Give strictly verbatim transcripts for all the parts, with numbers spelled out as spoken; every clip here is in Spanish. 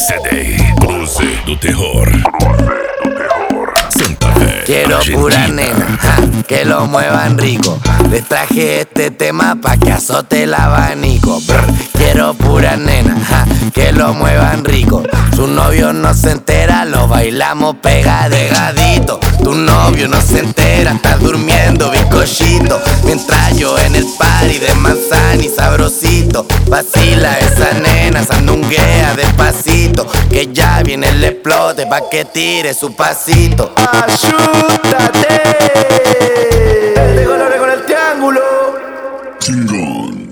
C D Cruze do Terror. Santa Fe, quiero Argentina. pura nena, ja, que lo muevan rico. Les traje este tema pa' que azote el abanico. Brr, quiero pura nena, ja, que lo muevan rico. Su novio no se entera, lo bailamos pegadito. Tu novio no se entera, estás durmiendo bizcochito. Mientras yo en el party de manzana y sabrosito. Vacila esa nena, sandunguea despacito. Que ya viene el explote pa' que tire su pasito. ¡Ayúdate! De colores con el triángulo. Chingón.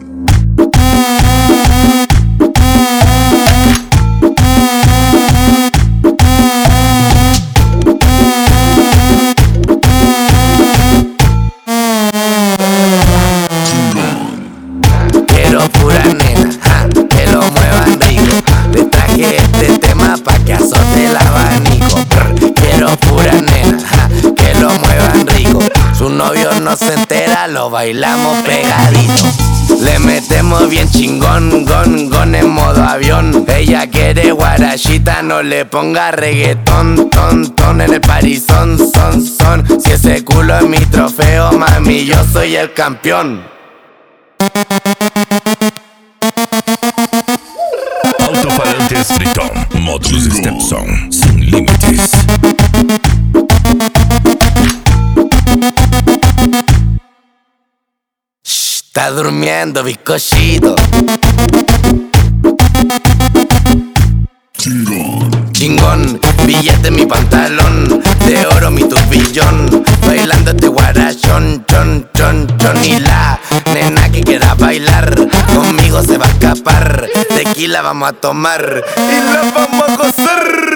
Quiero pura nena, ja, que lo muevan rico. Le traje este tema pa' que azote el abanico. Brr, quiero pura nena, ja, que lo muevan rico. Su novio no se entera, lo bailamos pegadito. Le metemos bien chingón, gon, gon en modo avión. Ella quiere guarachita, no le ponga reggaetón, ton, ton en el parizón, son, son. Si ese culo es mi trofeo, mami, yo soy el campeón. Altofalantes Triton, módulos Stepson, sin límites. Shh, está durmiendo bizcochito. Chingón. Chingón, billete en mi pantalón, de oro mi turbillón, bailando este guarachón, chon, chon, chon. Y la nena que quiera bailar, conmigo se va a escapar. Tequila vamos a tomar Y la vamos a gozar.